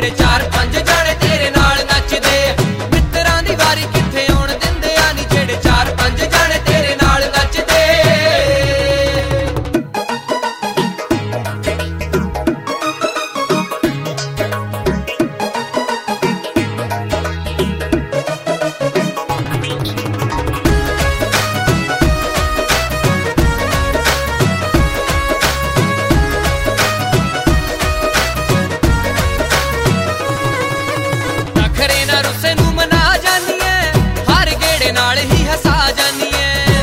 ਜਿਹੜੇ ਚਾਰ ਪੰਜ ਜਾਣੇ ਤੇਰੇ ਨਾਲ ਨੱਚਦੇ। ਮਿੱਤਰਾਂ ਦੀ ਵਾਰੀ ਕਿੱਥੇ ਆਉਣ ਦਿੰਦੇ ਆ ਨੀ ਜਿਹੜੇ ਚਾਰ ਪੰਜ ਜਾਣੇ ਤੇਰੇ ਨਾਲ ਨੱਚਦੇ। ਨਖਰੇ ਨਾ ਰੁੱਸੇ ਨੂੰ ਮਨਾ ਜਾਨੀ ਐ, ਹਰ ਗੇੜੇ ਨਾਲ ਹੀ ਹਸਾ ਜਾਨੀ ਐ।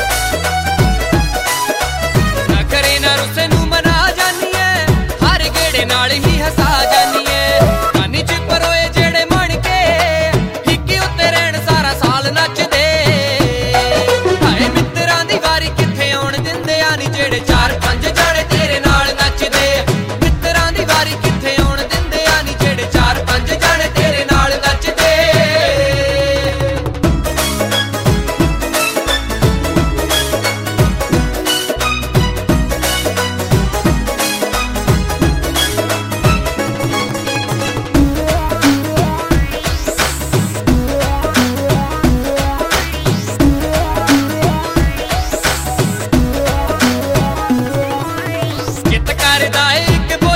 ਨਖਰੇ ਨਾ ਰੁੱਸੇ ਨੂੰ ਮਨਾ ਜਾਨੀ ਐ, ਹਰ ਗੇੜੇ ਨਾਲ ਹੀ ਹਸਾ ਜਾਨੀ ਐ। ਕਾਨੀ ਚ ਪਰੋਏ ਜਿਹੜੇ ਮਣ ਕੇ ਹਿੱਕੇ ਉੱਤੇ ਰਹਿਣ ਸਾਰਾ ਸਾਲ ਨੱਚਦੇ। ਹਾਏ ਮਿੱਤਰਾਂ ਦੀ ਵਾਰੀ ਕਿੱਥੇ ਆਉਣ ਦਿੰਦੇ ਆ ਨੀ ਜਿਹੜੇ ਚਾਰ ਪੰਜ ਜਾਣੇ ਤੇਰੇ ਨਾਲ ਨੱਚਦੇ। ਮਿੱਤਰਾਂ ਦੀ ਵਾਰੀ ਕਿੱਥੇ ਆਉਣ ਦਿੰਦੇ ਆ ਨੀ ਜਿਹੜੇ ਚਾਰ ਪੰਜ ਜਾਣੇ ਤੇਰੇ ਨਾਲ ਨੱਚਦੇ। ਕਿਤ ਕਰਦਾ ਏ ਇੱਕ